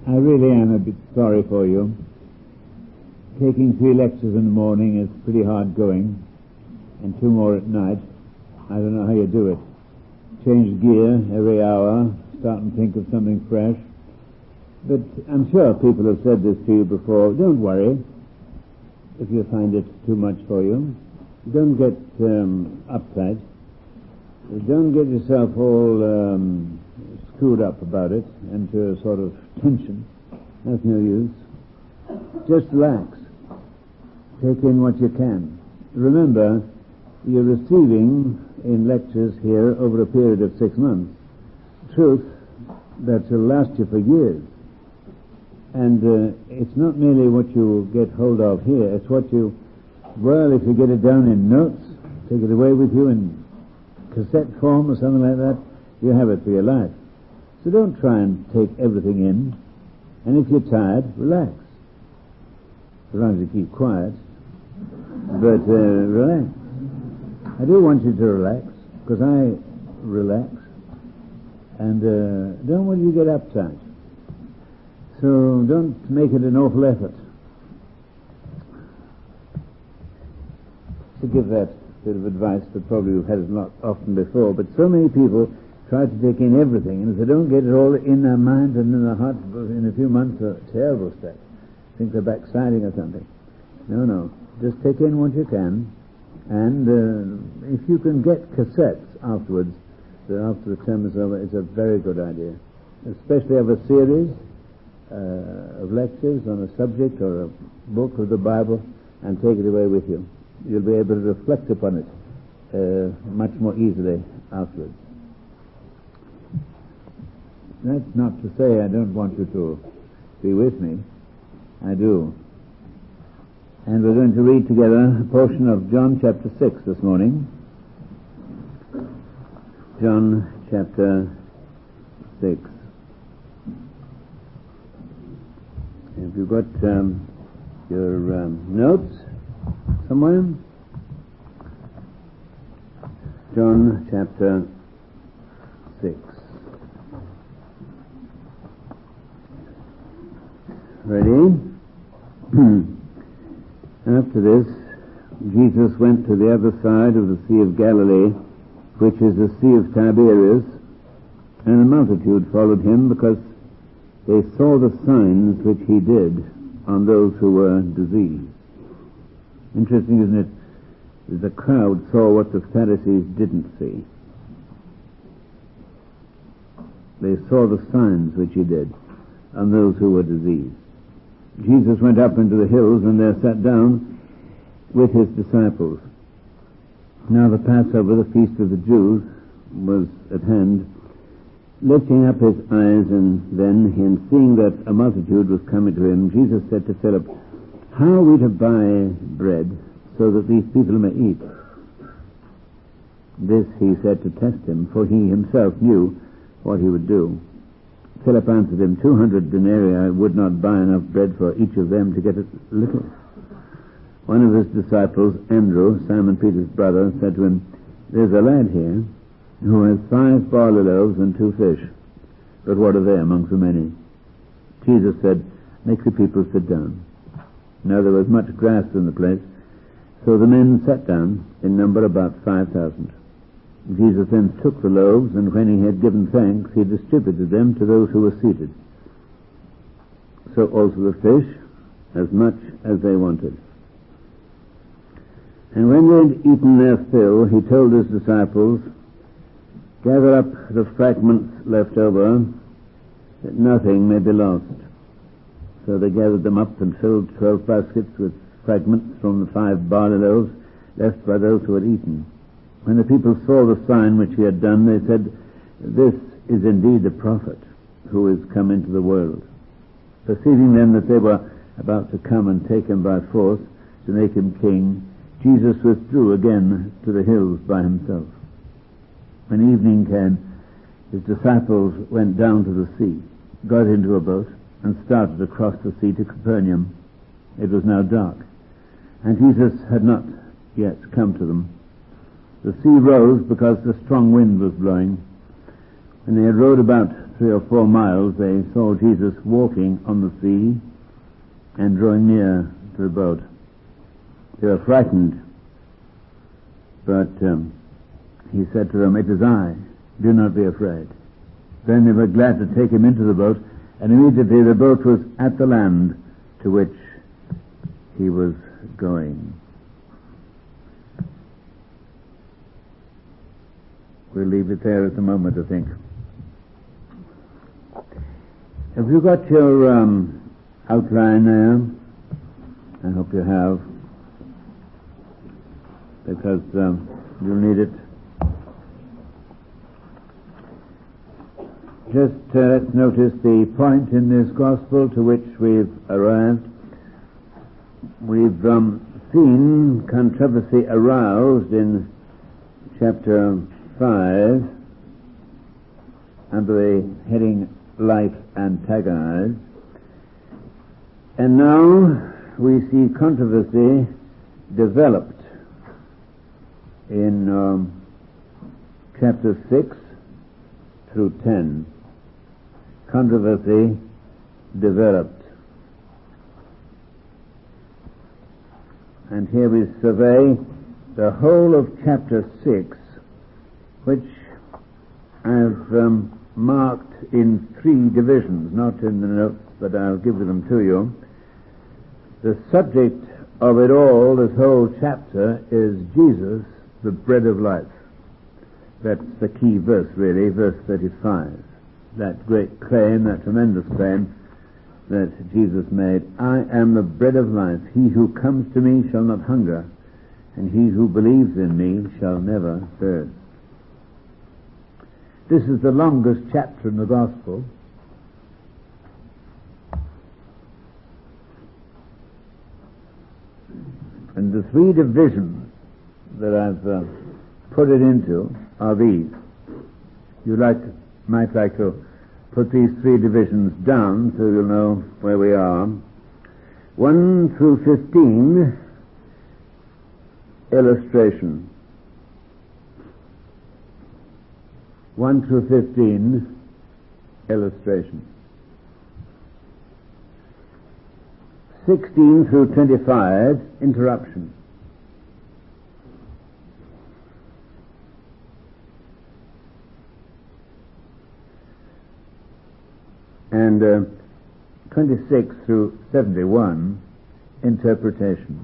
I really am a bit sorry for you. Taking 3 lectures in the morning is pretty hard going, and 2 more at night. I don't know how you do it. Change gear every hour, start and think of something fresh. But I'm sure people have said this to you before. Don't worry if you find it too much for you. Don't get uptight. Don't get yourself all screwed up about it into a sort of tension. That's no use. Just relax. Take in what you can. Remember, you're receiving in lectures here over a period of 6 months truth that will last you for years. And it's not merely what you get hold of here, it's what you, well, if you get it down in notes, take it away with you in cassette form or something like that, you have it for your life. So don't try and take everything in. And if you're tired, relax. As long as you keep quiet. But relax. I do want you to relax, because I relax. And don't want you to get uptight. So don't make it an awful effort. To give that bit of advice that probably you've had it not often before, but so many people try to take in everything, and if they don't get it all in their mind and in their heart in a few months, a terrible step. Think they're backsliding or something. No. Just take in what you can, and if you can get cassettes afterwards, after the term is over, it's a very good idea. Especially of a series of lectures on a subject or a book of the Bible, and take it away with you. You'll be able to reflect upon it much more easily afterwards. That's not to say I don't want you to be with me. I do. And we're going to read together a portion of John chapter 6 this morning. John chapter 6. Have you got your notes somewhere? John chapter 6. Ready? After this, Jesus went to the other side of the Sea of Galilee, which is the Sea of Tiberias, and a multitude followed him because they saw the signs which he did on those who were diseased. Interesting, isn't it? The crowd saw what the Pharisees didn't see. They saw the signs which he did on those who were diseased. Jesus went up into the hills and there sat down with his disciples. Now the Passover, the feast of the Jews, was at hand. Lifting up his eyes and seeing that a multitude was coming to him, Jesus said to Philip, "How are we to buy bread so that these people may eat?" This he said to test him, for he himself knew what he would do. Philip answered him, 200 denarii would not buy enough bread for each of them to get a little. One of his disciples, Andrew, Simon Peter's brother, said to him, "There's a lad here who has 5 barley loaves and 2 fish. But what are they among so many?" Jesus said, "Make the people sit down." Now there was much grass in the place, so the men sat down, in number about 5,000. Jesus then took the loaves, and when he had given thanks, he distributed them to those who were seated. So also the fish, as much as they wanted. And when they had eaten their fill, he told his disciples, "Gather up the fragments left over, that nothing may be lost." So they gathered them up and filled 12 baskets with fragments from the 5 barley loaves left by those who had eaten. When the people saw the sign which he had done, they said, "This is indeed the prophet who is come into the world." Perceiving then that they were about to come and take him by force to make him king, Jesus withdrew again to the hills by himself. When evening came, his disciples went down to the sea, got into a boat, and started across the sea to Capernaum. It was now dark, and Jesus had not yet come to them. The sea rose because the strong wind was blowing. When they had rowed about 3 or 4 miles, they saw Jesus walking on the sea and drawing near to the boat. They were frightened, but he said to them, "It is I, do not be afraid." Then they were glad to take him into the boat, and immediately the boat was at the land to which he was going. We'll leave it there at the moment, I think. Have you got your outline there? I hope you have, because you'll need it. Just let's notice the point in this gospel to which we've arrived. We've seen controversy aroused in chapter 5 under the heading Life Antagonized. And now we see controversy developed in chapter 6 through 10. Controversy developed. And here we survey the whole of chapter 6, which I've marked in 3 divisions, not in the notes, but I'll give them to you. The subject of it all, this whole chapter, is Jesus, the bread of life. That's the key verse, really, verse 35. That great claim, that tremendous claim that Jesus made, "I am the bread of life. He who comes to me shall not hunger, and he who believes in me shall never thirst." This is the longest chapter in the Gospel. And the 3 divisions that I've put it into are these. You might like to put these 3 divisions down so you'll know where we are. 1 through 15, illustration. 1 through 15, illustration. 16 through 25, interruption. And 26 through 71, interpretation.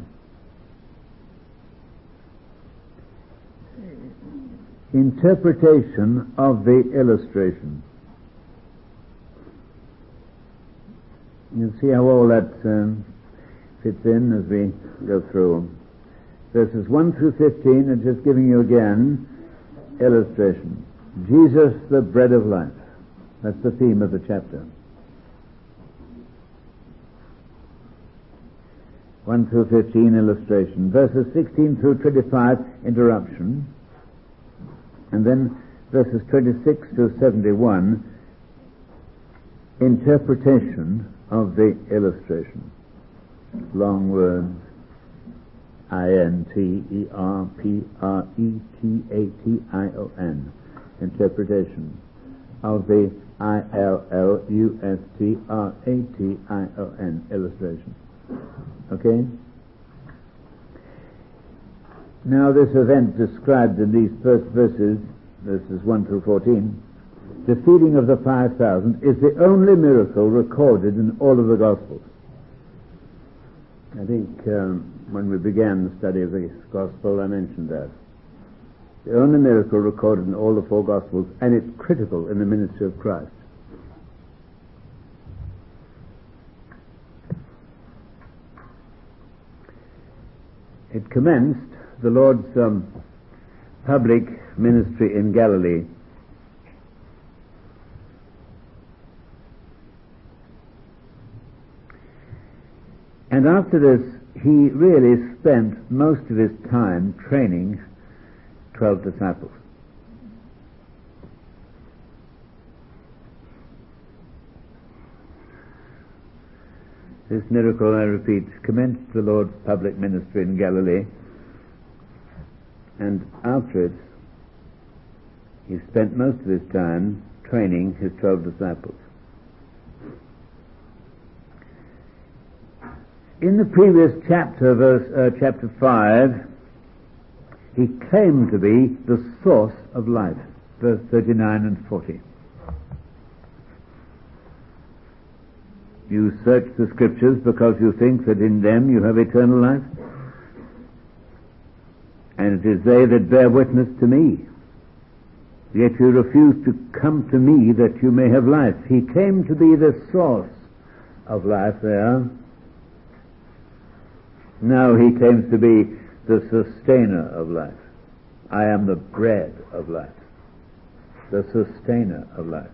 Interpretation of the illustration. You'll see how all that fits in as we go through. Verses 1 through 15, and just giving you again illustration. Jesus, the bread of life. That's the theme of the chapter. 1 through 15, illustration. Verses 16 through 25, interruption. And then verses 26 to 71, interpretation of the illustration. Long words. interpretation. Interpretation of the illustration. Illustration. Okay? Now this event described in these first verses 1 through 14, the feeding of the 5,000, is the only miracle recorded in all of the Gospels. I think when we began the study of this Gospel, I mentioned that. The only miracle recorded in all the 4 Gospels, and it's critical in the ministry of Christ. It commenced the Lord's public ministry in Galilee. And after this, he really spent most of his time training 12 disciples. This miracle, I repeat, commenced the Lord's public ministry in Galilee, and after it, he spent most of his time training his 12 disciples. In the previous chapter, chapter 5, he claimed to be the source of life, verse 39 and 40. You search the scriptures because you think that in them you have eternal life, and it is they that bear witness to me. Yet you refuse to come to me that you may have life. He came to be the source of life there. Now he claims to be the sustainer of life. I am the bread of life, the sustainer of life.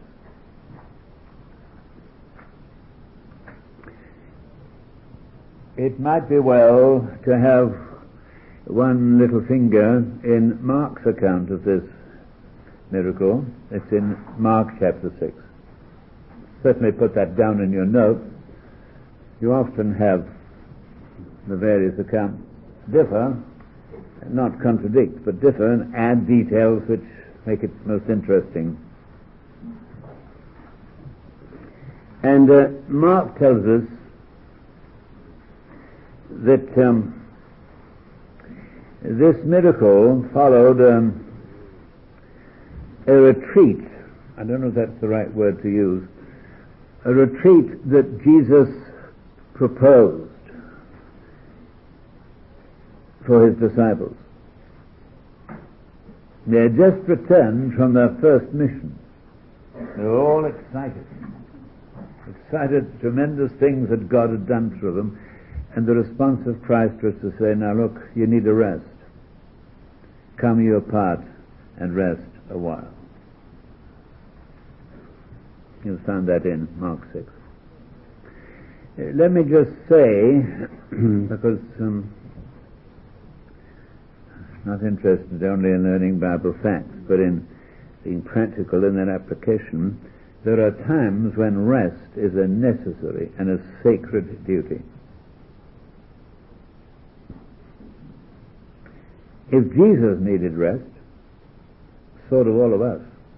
It might be well to have one little finger in Mark's account of this miracle. It's in Mark chapter 6. Certainly put that down in your notes. You often have the various accounts differ, not contradict, but differ and add details which make it most interesting. And Mark tells us that this miracle followed a retreat. I don't know if that's the right word to use. A retreat that Jesus proposed for his disciples. They had just returned from their first mission. They were all excited. Excited, tremendous things that God had done through them. And the response of Christ was to say, now look, you need a rest. Come you apart and rest a while. You'll find that in Mark 6. Let me just say, because not interested only in learning Bible facts, but in being practical in that application, there are times when rest is a necessary and a sacred duty. If Jesus needed rest, so do all of us.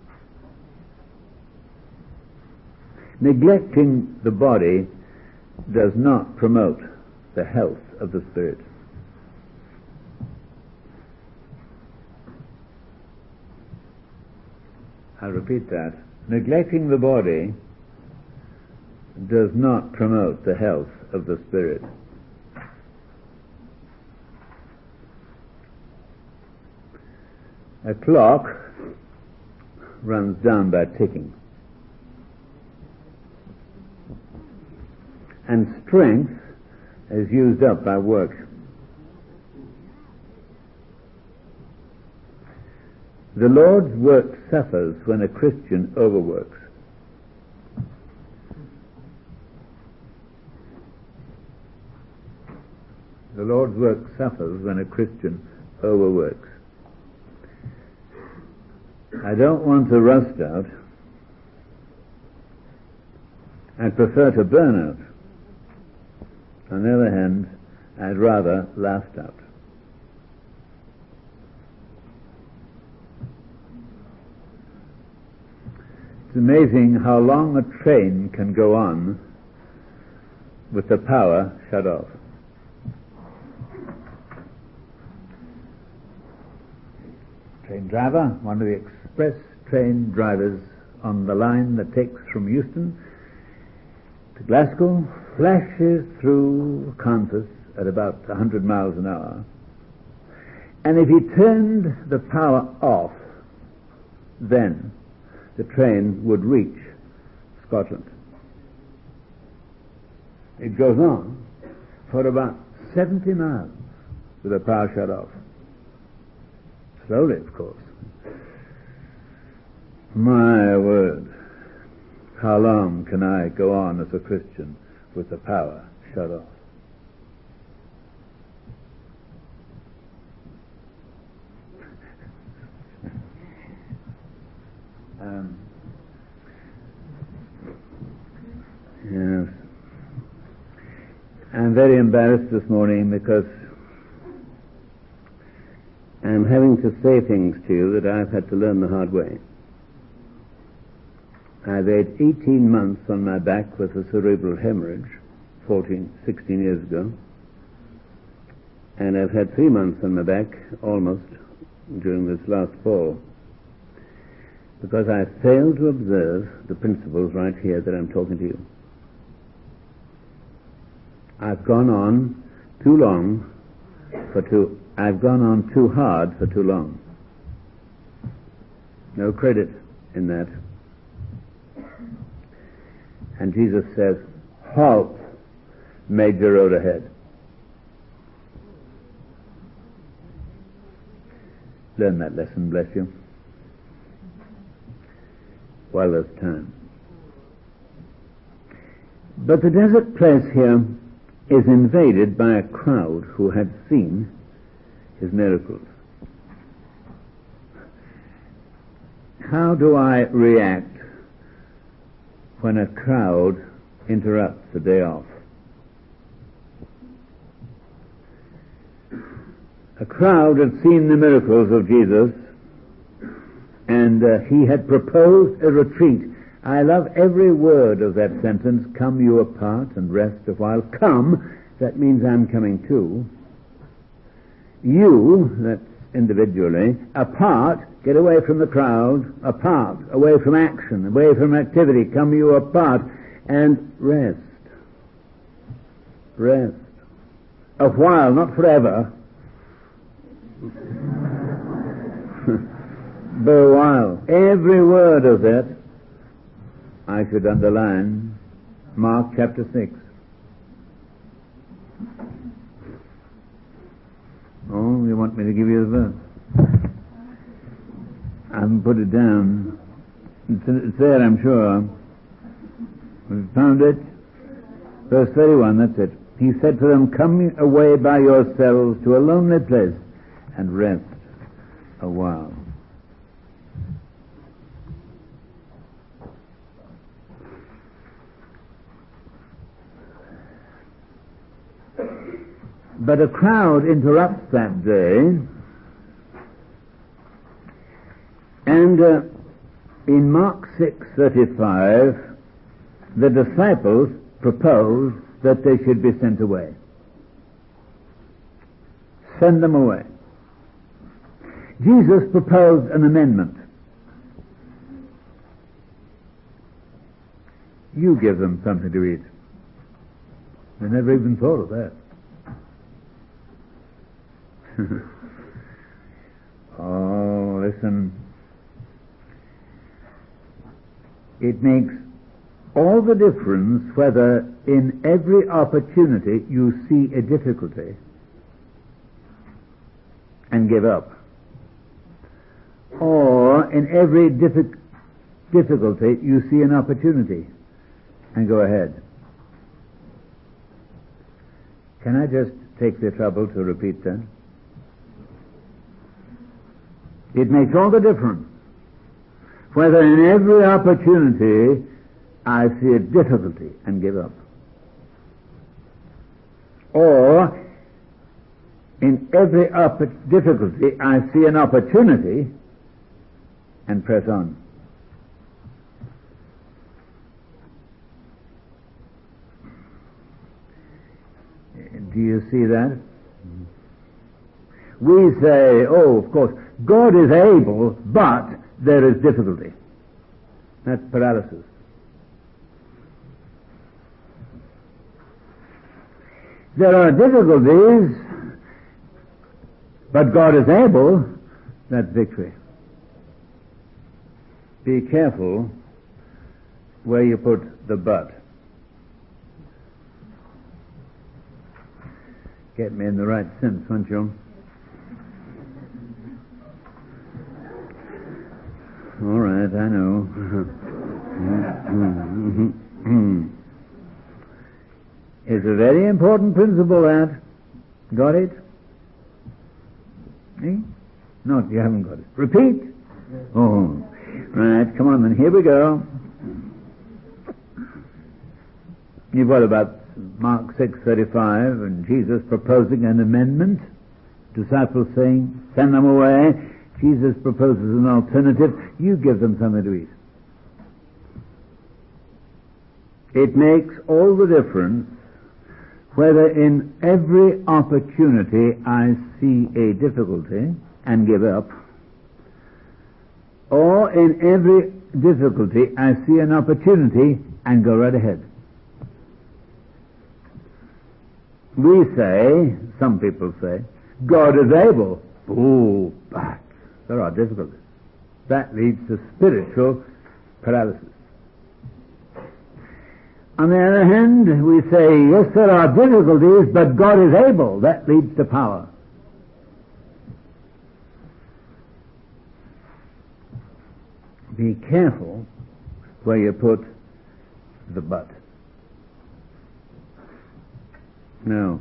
Neglecting the body does not promote the health of the spirit. I'll repeat that. Neglecting the body does not promote the health of the spirit. A clock runs down by ticking. And strength is used up by work. The Lord's work suffers when a Christian overworks. The Lord's work suffers when a Christian overworks. I don't want to rust out. I prefer to burn out. On the other hand, I'd rather last out. It's amazing how long a train can go on with the power shut off. Train driver, one of the express train drivers on the line that takes from Euston to Glasgow, flashes through Kansas at about 100 miles an hour. And if he turned the power off, then the train would reach Scotland. It goes on for about 70 miles with the power shut off. Slowly, of course. My word, how long can I go on as a Christian with the power shut off? Yes. I'm very embarrassed this morning because I'm having to say things to you that I've had to learn the hard way. I've had 18 months on my back with a cerebral hemorrhage, 16 years ago. And I've had 3 months on my back, almost, during this last fall, because I failed to observe the principles right here that I'm talking to you. I've gone on too long I've gone on too hard for too long. No credit in that. And Jesus says, halt, major road ahead. Learn that lesson, bless you, while there's time. But the desert place here is invaded by a crowd who had seen his miracles. How do I react when a crowd interrupts the day off? A crowd had seen the miracles of Jesus, and he had proposed a retreat. I love every word of that sentence, come you apart and rest a while. Come, that means I'm coming too. You, that's individually, apart, get away from the crowd, apart, away from action, away from activity, come you apart, and rest. Rest. A while, not forever, but a while. Every word of that I should underline. Mark chapter 6. Oh, you want me to give you the verse? I haven't put it down. It's there, I'm sure. We've found it. Verse 31, that's it. He said to them, come away by yourselves to a lonely place and rest a while. But a crowd interrupts that day, and in Mark 6:35, the disciples propose that they should be sent away. Send them away. Jesus proposed an amendment. You give them something to eat. They never even thought of that. Oh, listen. It makes all the difference whether in every opportunity you see a difficulty and give up, or in every difficulty you see an opportunity and go ahead. Can I just take the trouble to repeat that? It makes all the difference whether in every opportunity I see a difficulty and give up, or in every difficulty I see an opportunity and press on. Do you see that? We say, oh, of course, God is able, but there is difficulty. That's paralysis. There are difficulties, but God is able. That's victory. Be careful where you put the but. Get me in the right sense, won't you? All right, I know. It's a very important principle, that. Got it? Eh? No, you haven't got it. Repeat. Oh, right, come on then, here we go. You've got about Mark 6:35, and Jesus proposing an amendment. Disciples saying, send them away. Jesus proposes an alternative. You give them something to eat. It makes all the difference whether in every opportunity I see a difficulty and give up, or in every difficulty I see an opportunity and go right ahead. We say, some people say, God is able. Oh, but there are difficulties. That leads to spiritual paralysis. On the other hand, we say, yes, there are difficulties, but God is able. That leads to power. Be careful where you put the but. No.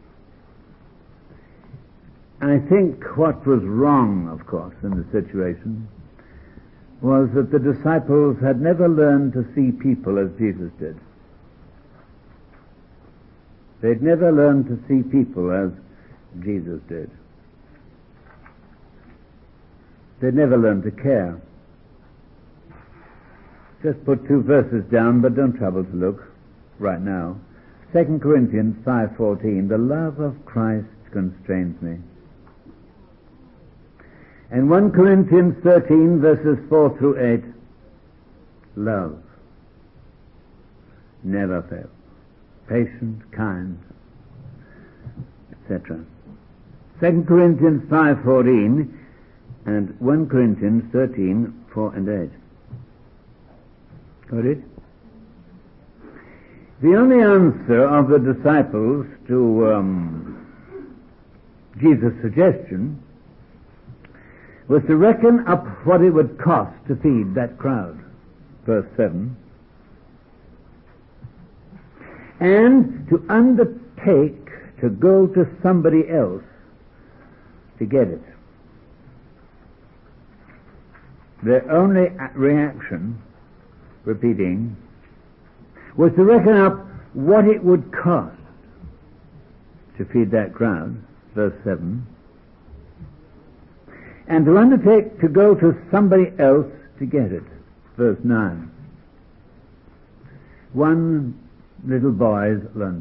I think what was wrong, of course, in the situation was that the disciples had never learned to see people as Jesus did. They'd never learned to see people as Jesus did. They'd never learned to care. Just put 2 verses down, but don't trouble to look right now. 2 Corinthians 5:14, the love of Christ constrains me. And 1 Corinthians 13, verses 4 through 8, love never fails. Patient, kind, etc. 2 Corinthians 5:14 and 1 Corinthians 13, 4 and 8. Got it? The only answer of the disciples to Jesus' suggestion was to reckon up what it would cost to feed that crowd. Verse 7. And to undertake to go to somebody else to get it. Their only reaction, repeating, was to reckon up what it would cost to feed that crowd, verse 7, and to undertake to go to somebody else to get it, verse 9. One little boy's lunch.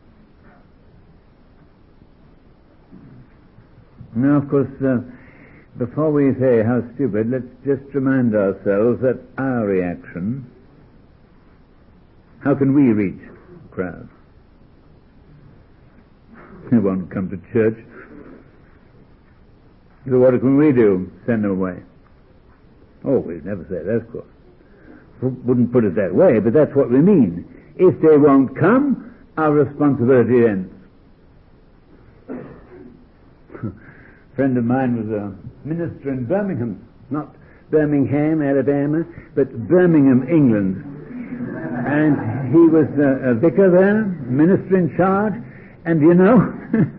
Now, of course, before we say how stupid, let's just remind ourselves that our reaction, how can we reach crowds? They won't come to church. So what can we do? Send them away. Oh, we'd never say that, of course. Wouldn't put it that way, but that's what we mean. If they won't come, our responsibility ends. A friend of mine was a minister in Birmingham, not Birmingham, Alabama, but Birmingham, England. And he was a vicar there, minister in charge, and you know,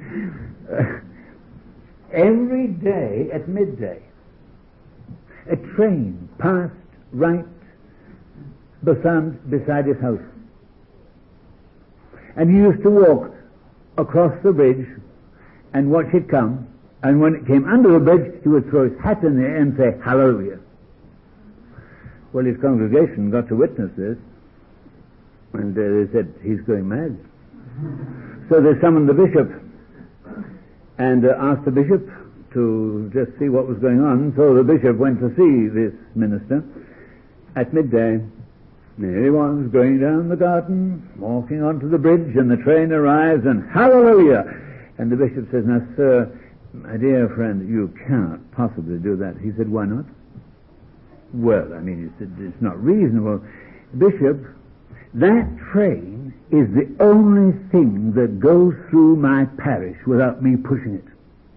every day at midday, a train passed right beside his house. And he used to walk across the bridge and watch it come, and when it came under the bridge, he would throw his hat in the air and say, hallelujah. Well, his congregation got to witness this, and they said, he's going mad. So they summoned the bishop and asked the bishop to just see what was going on. So the bishop went to see this minister at midday. There he was, going down the garden, walking onto the bridge, and the train arrives, and hallelujah! And the bishop says, now, sir, my dear friend, you cannot possibly do that. He said, why not? Well, I mean, it's not reasonable. Bishop, that train is the only thing that goes through my parish without me pushing it.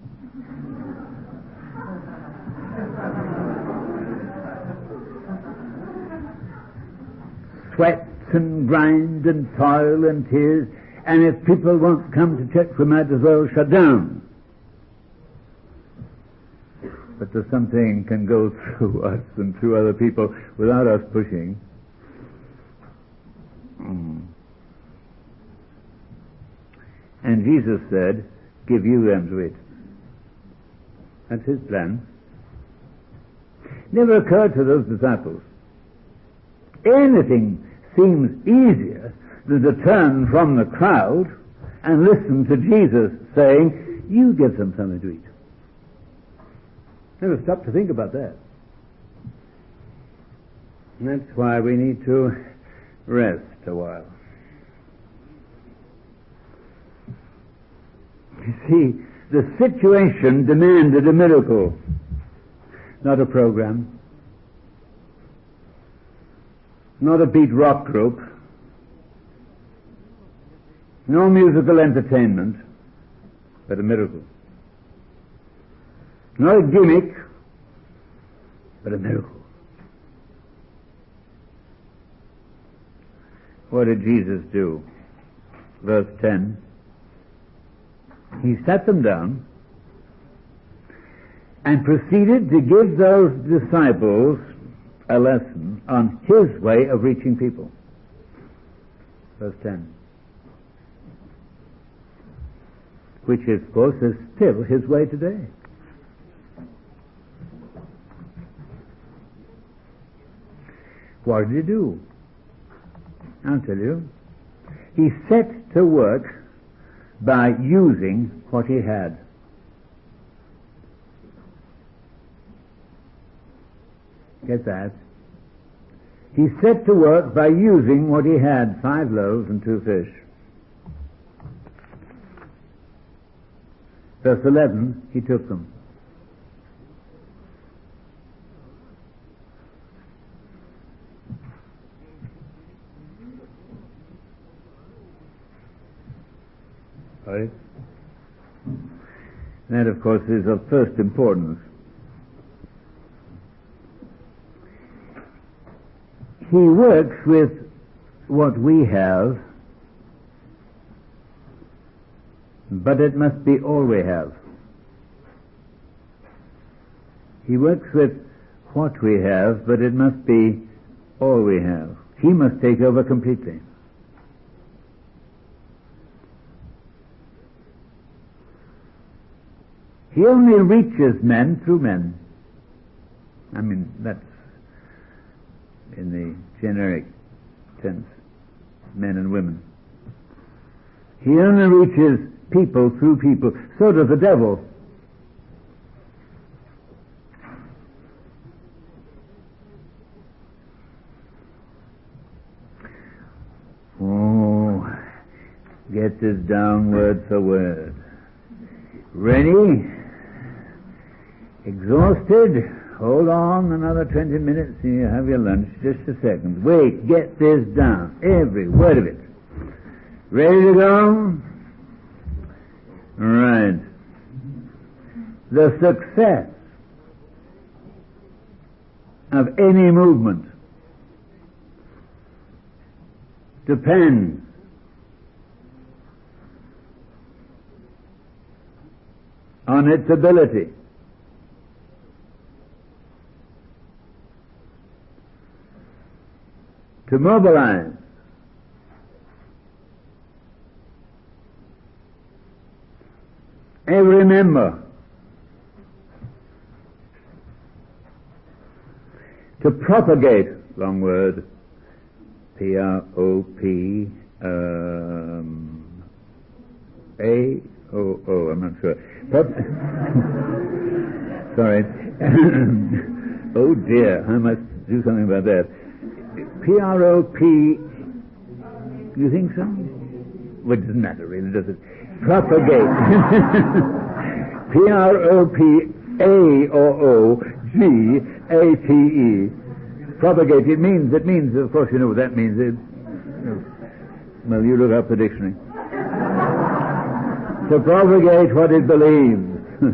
Sweat and grind and toil and tears, and if people won't come to church, we might as well shut down. But there's something can go through us and through other people without us pushing. And Jesus said, give you them to eat. That's his plan. Never occurred to those disciples anything seems easier than to turn from the crowd and listen to Jesus saying, you give them something to eat. Never stop to think about that. And that's why we need to rest a while. You see, the situation demanded a miracle, not a program, not a beat rock group, no musical entertainment, but a miracle. Not a gimmick, but a miracle. What did Jesus do? Verse 10. He sat them down and proceeded to give those disciples a lesson on his way of reaching people. Verse 10. Which, of course, is still his way today. What did he do? I'll tell you. He set to work by using what he had. Get that? He set to work by using what he had, 5 loaves and 2 fish. Verse 11, he took them. Right? That, of course, is of first importance. He works with what we have, but it must be all we have. He works with what we have, but it must be all we have. He must take over completely. He only reaches men through men. I mean, that's in the generic sense, men and women. He only reaches people through people. So does the devil. Oh, get this down word for word. Ready? Exhausted? Hold on another 20 minutes and you have your lunch. Just a second. Wait, get this down. Every word of it. Ready to go? Right. The success of any movement depends on its ability to mobilize every member, to propagate, long word, P-R-O-P, A-O-O, I'm not sure. Sorry. Oh dear, I must do something about that. P-R-O-P, you think so? Well, it doesn't matter really, does it? Propagate. P-R-O-P-A-O-O-G-A-T-E. Propagate. It means, of course you know what that means. Well, you look up the dictionary. To propagate what it believes.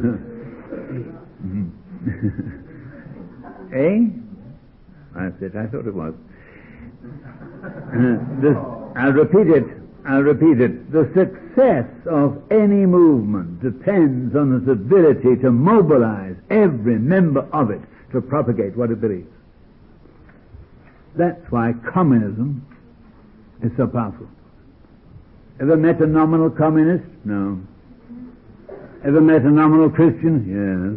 Eh? That's it. I thought it was. I'll repeat it. The success of any movement depends on its ability to mobilize every member of it to propagate what it believes. That's why communism is so powerful. Ever met a nominal communist? No. Ever met a nominal Christian? Yes.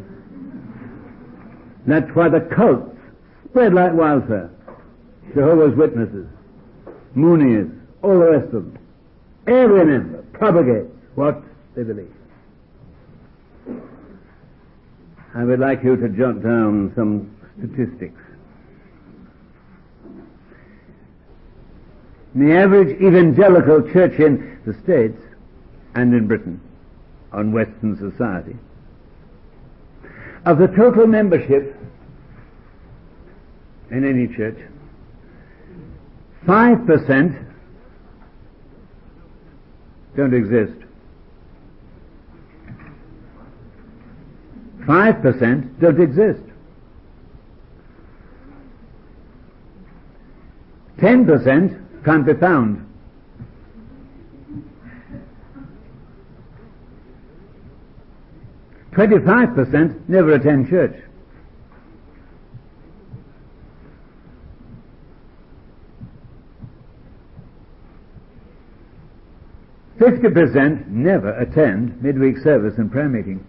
That's why the cults spread like wildfire. Jehovah's Witnesses, Moonies, all the rest of them. Every member propagates what they believe. I would like you to jot down some statistics. The average evangelical church in the States and in Britain, on Western society, of the total membership in any church, 5% don't exist. 5% don't exist. 10% can't be found. 25% never attend church. 50% never attend midweek service and prayer meeting.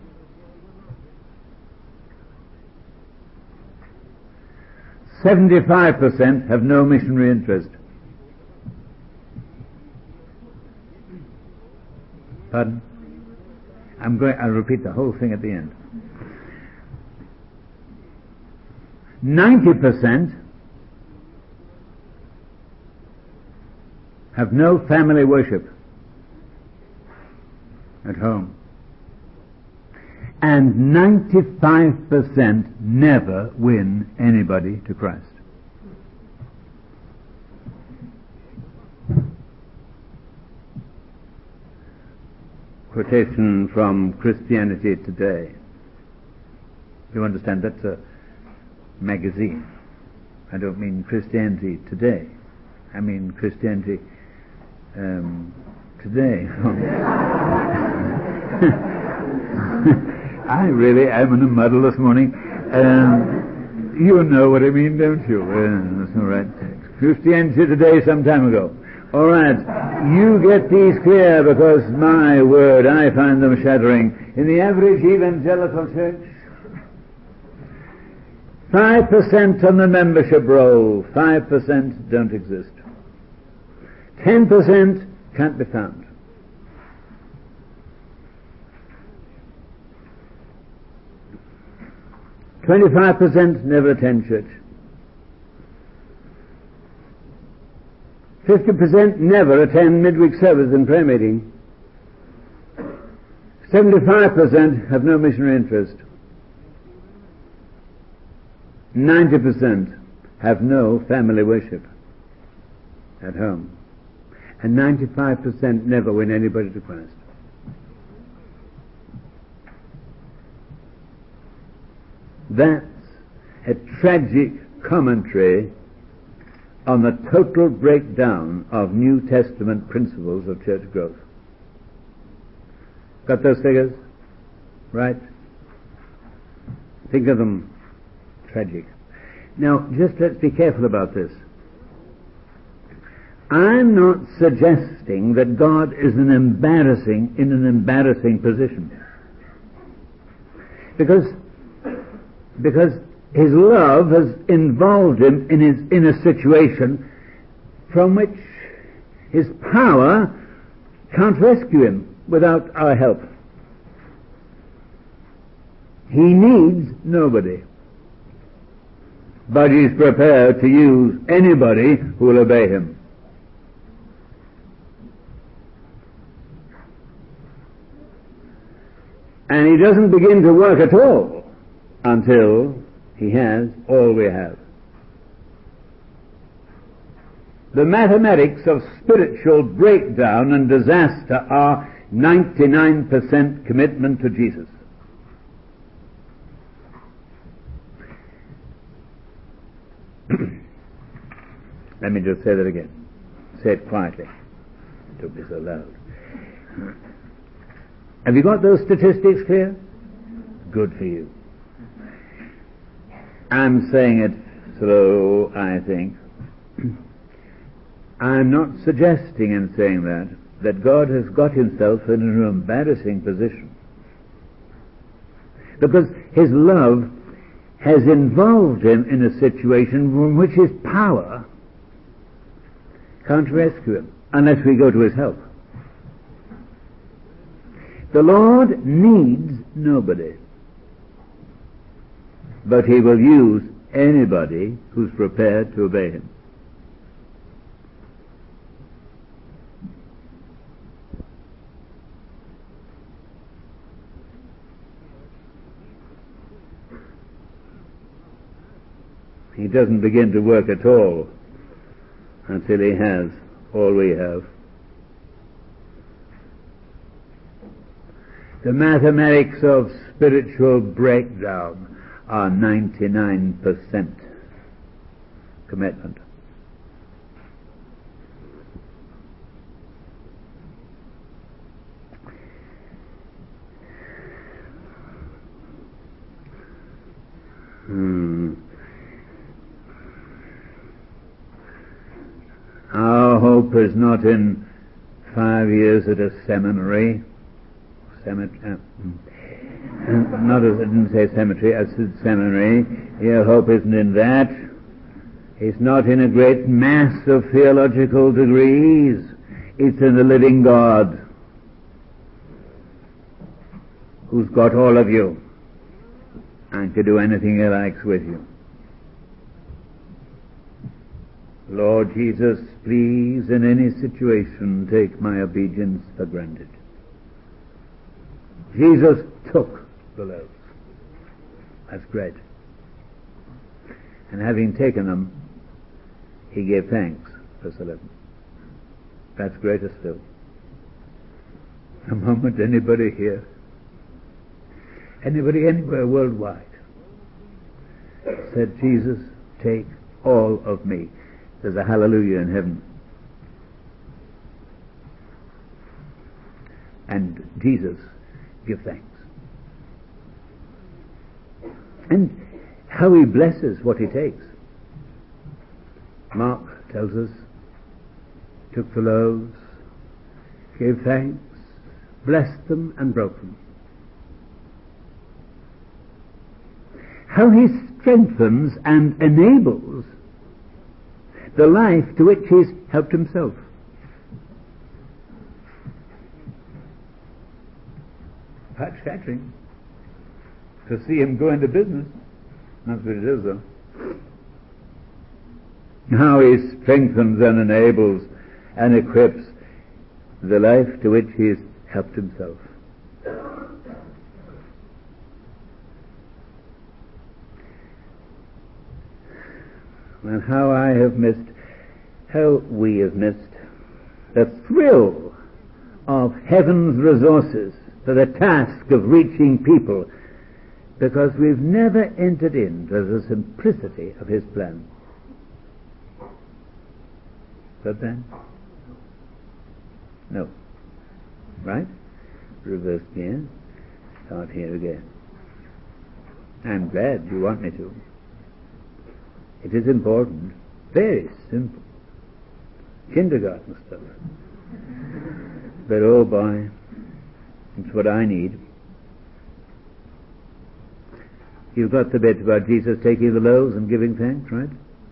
75% have no missionary interest. Pardon? I'll repeat the whole thing at the end. 90% have no family worship at home. And 95% never win anybody to Christ. Quotation from Christianity Today. You understand, that's a magazine. I don't mean Christianity Today. I mean Christianity Today. I really am in a muddle this morning. You know what I mean, don't you? That's all right. Christianity Today some time ago. All right. You get these clear, because, my word, I find them shattering. In the average evangelical church, 5% on the membership roll, 5% don't exist. 10% can't be found. 25% never attend church. 50% never attend midweek service and prayer meeting. 75% have no missionary interest. 90% have no family worship at home. And 95% never win anybody to Christ. That's a tragic commentary on the total breakdown of New Testament principles of church growth. Got those figures? Right? Think of them. Tragic. Now, just let's be careful about this. I'm not suggesting that God is in an embarrassing position. Because His love has involved him in a situation from which His power can't rescue him without our help. He needs nobody, but He's prepared to use anybody who will obey Him. And He doesn't begin to work at all until He has all we have. The mathematics of spiritual breakdown and disaster are 99% commitment to Jesus. Let me just say that again. Say it quietly. Don't be so loud. Have you got those statistics clear? Good for you. I'm saying it slow, I think. I'm not suggesting in saying that God has got Himself in an embarrassing position. Because His love has involved Him in a situation from which His power can't rescue him unless we go to his help. The Lord needs nobody, but he will use anybody who's prepared to obey him. He doesn't begin to work at all until he has all we have. The mathematics of spiritual breakdown are 99% commitment. Our hope is not in 5 years at a seminary. Not as I didn't say cemetery, I said seminary. Your hope isn't in that. It's not in a great mass of theological degrees. It's in the living God who's got all of you and can do anything he likes with you. Lord Jesus, please, in any situation, take my obedience for granted. Jesus took the loaves. That's great. And having taken them, he gave thanks, verse 11. That's greater still. The moment anybody here, anybody anywhere worldwide, said, Jesus, take all of me, there's a hallelujah in heaven. And Jesus, give thanks. And how he blesses what he takes. Mark tells us, took the loaves, gave thanks, blessed them and broke them. How he strengthens and enables the life to which he's helped himself. Pat shattering to see him go into business. That's what it is, though. How he strengthens and enables and equips the life to which he has helped himself. And how we have missed the thrill of heaven's resources for the task of reaching people, because we've never entered into the simplicity of his plan. But then? No. Right? Reverse gear. Start here again. I'm glad you want me to. It is important. Very simple. Kindergarten stuff. But oh boy, it's what I need. You've got the bit about Jesus taking the loaves and giving thanks, right?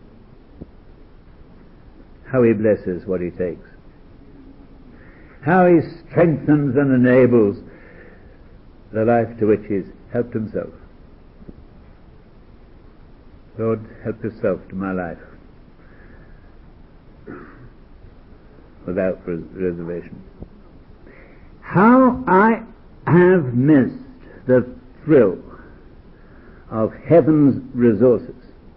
How he blesses what he takes. How he strengthens and enables the life to which he's helped himself. Lord, help yourself to my life without reservation. How I have missed the thrill of heaven's resources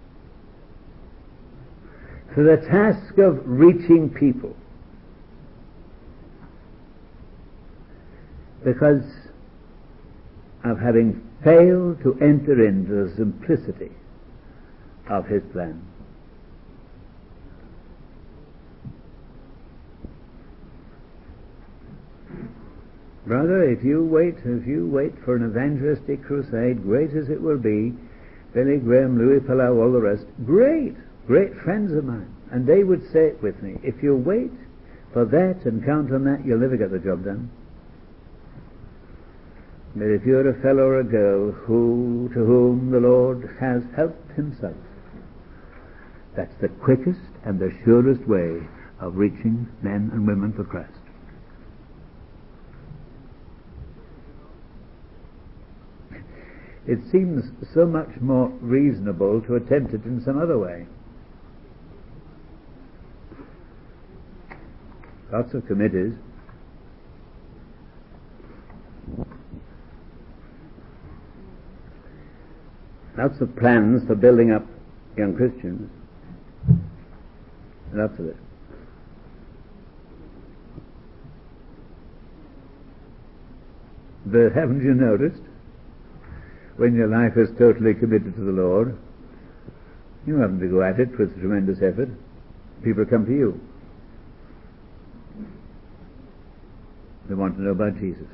for the task of reaching people, because of having failed to enter into the simplicity of his plan. Brother, if you wait for an evangelistic crusade, great as it will be, Billy Graham, Louis Palau, all the rest, great friends of mine, and they would say it with me, if you wait for that and count on that, you'll never get the job done. But if you're a fellow or a girl to whom the Lord has helped himself, that's the quickest and the surest way of reaching men and women for Christ. It seems so much more reasonable to attempt it in some other way. Lots of committees. Lots of plans for building up young Christians. Lots of it. But haven't you noticed, when your life is totally committed to the Lord, you haven't to go at it with tremendous effort. People come to you. They want to know about Jesus.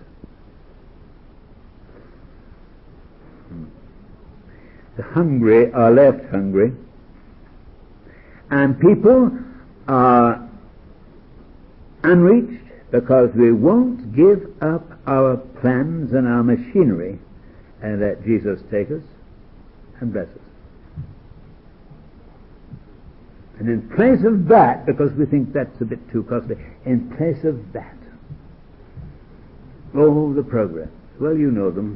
The hungry are left hungry, and people are unreached because we won't give up our plans and our machinery and let Jesus take us and bless us. And in place of that, because we think that's a bit too costly, in place of that, oh, the programs. Well, you know them.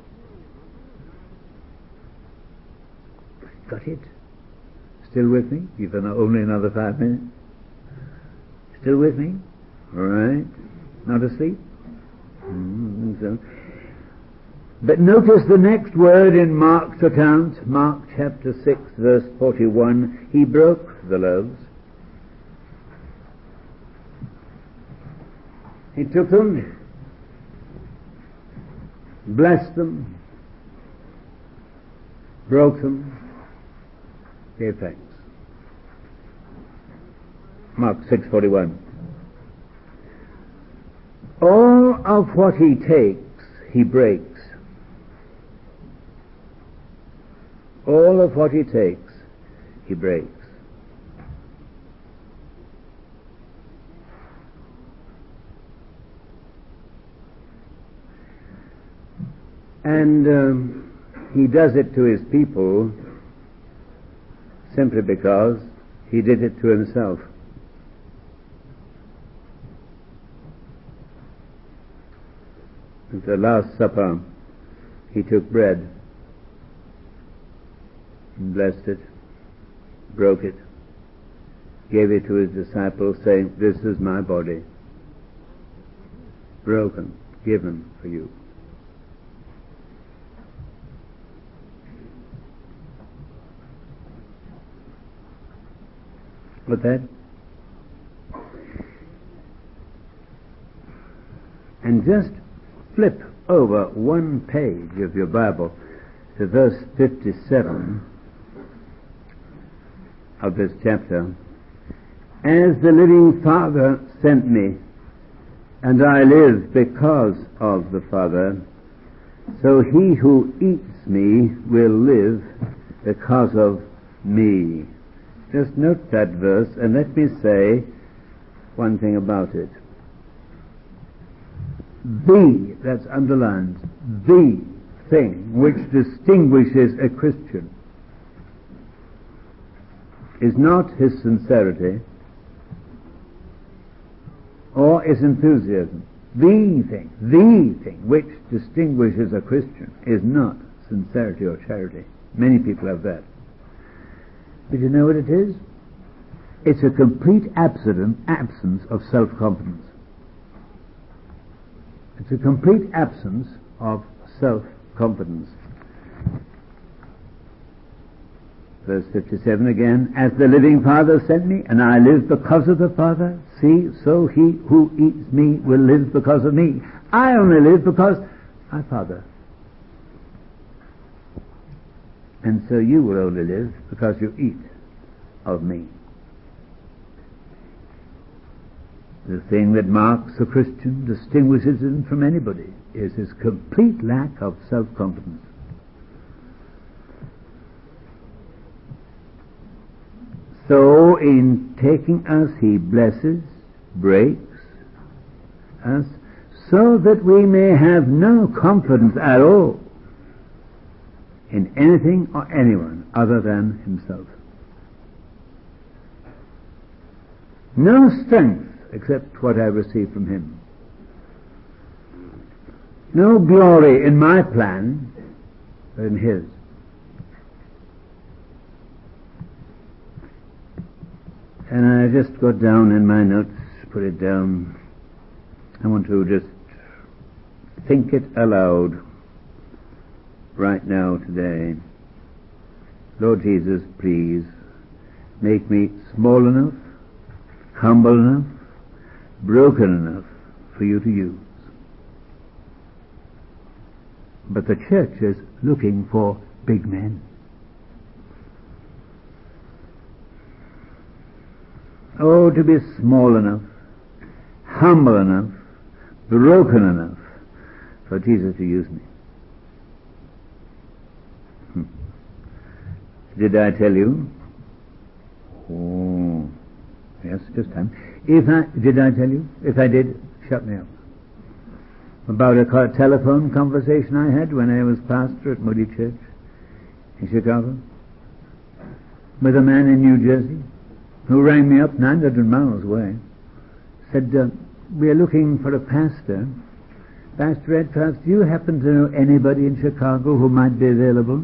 Got it? Still with me? Even only another 5 minutes? Still with me? All right. Not asleep? So. But notice the next word in Mark's account, Mark chapter 6, verse 41. He broke the loaves. He took them, blessed them, broke them, gave thanks. Mark 6:41. All of what he takes, he breaks. All of what he takes, he breaks. And he does it to his people simply because he did it to himself. At the Last Supper, he took bread and blessed it, broke it, gave it to his disciples, saying, "This is my body, broken, given for you." With that? And just flip over one page of your Bible to verse 57 of this chapter. As the living Father sent me, and I live because of the Father, so he who eats me will live because of me. Just note that verse, and let me say one thing about it. The, that's underlined, the thing which distinguishes a Christian is not his sincerity or his enthusiasm. The thing which distinguishes a Christian is not sincerity or charity. Many people have that. But you know what it is? It's a complete absence of self-confidence. It's a complete absence of self-confidence. Verse 57 again, as the living Father sent me, and I live because of the Father, see, so he who eats me will live because of me. I only live because my Father. And so you will only live because you eat of me. The thing that marks a Christian, distinguishes him from anybody, is his complete lack of self-confidence. So in taking us, he blesses, breaks us, so that we may have no confidence at all in anything or anyone other than himself. No strength except what I receive from Him. No glory in my plan, but in His. And I just got down in my notes, put it down. I want to just think it aloud right now today. Lord Jesus, please make me small enough, humble enough, broken enough for you to use. But the church is looking for big men. Oh, to be small enough, humble enough, broken enough for Jesus to use me. Did I tell you? Oh, yes, just time. Did I tell you? If I did, shut me up. About a telephone conversation I had when I was pastor at Moody Church in Chicago with a man in New Jersey who rang me up 900 miles away, said, we are looking for a pastor. Pastor Redpath, do you happen to know anybody in Chicago who might be available?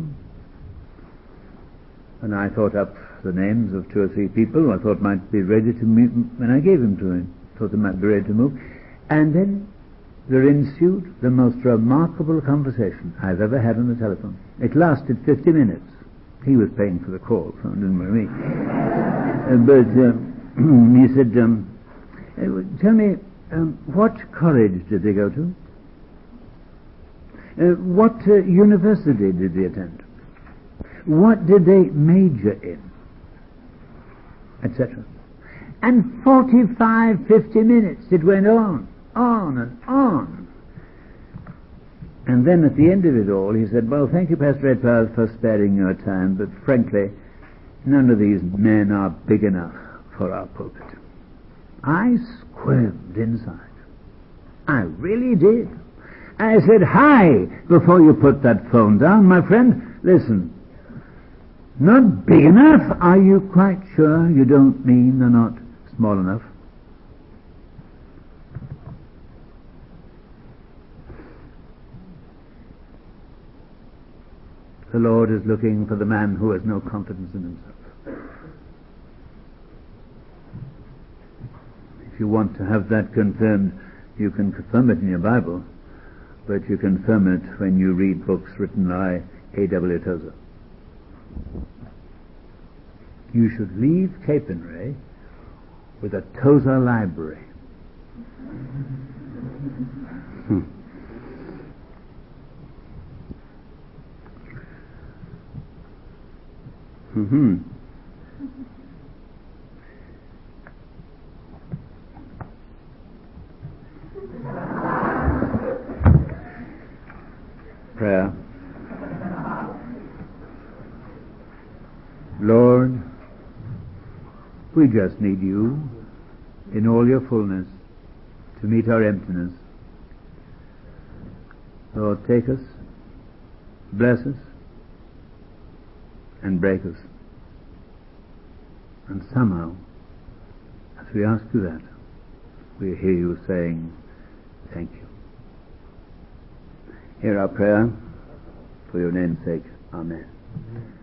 And I thought up the names of 2 or 3 people who I thought might be ready to meet, and I gave them to him. Thought they might be ready to move. And then there ensued the most remarkable conversation I've ever had on the telephone. It lasted 50 minutes. He was paying for the call, so it didn't worry me. But he said, tell me, what college did they go to? What university did they attend? What did they major in? Etc. And 45, 50 minutes it went on and on. And then at the end of it all, he said, well, thank you, Pastor Redpath, for sparing your time, but frankly, none of these men are big enough for our pulpit. I squirmed inside. I really did. I said, hi, before you put that phone down, my friend, listen. Not big enough? Are you quite sure you don't mean they're not small enough? The Lord is looking for the man who has no confidence in himself. If you want to have that confirmed, you can confirm it in your Bible, but you confirm it when you read books written by A.W. Tozer. You should leave Capernwray with a Tozer library. Prayer. Lord, we just need you in all your fullness to meet our emptiness. Lord, take us, bless us, and break us. And somehow, as we ask you that, we hear you saying, thank you. Hear our prayer, for your name's sake. Amen.